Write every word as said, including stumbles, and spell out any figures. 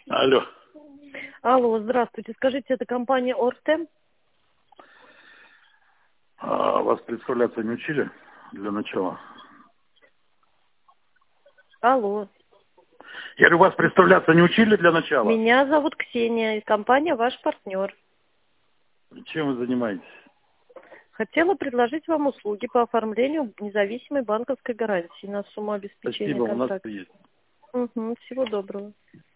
Алло. Алло, здравствуйте. Скажите, это компания Ортем? А вас представляться не учили для начала? Алло. Я говорю, вас представляться не учили для начала? Меня зовут Ксения, и компания ваш партнер. Чем вы занимаетесь? Хотела предложить вам услуги по оформлению независимой банковской гарантии на сумму Спасибо, обеспечения у нас контракта. есть. Угу, всего доброго.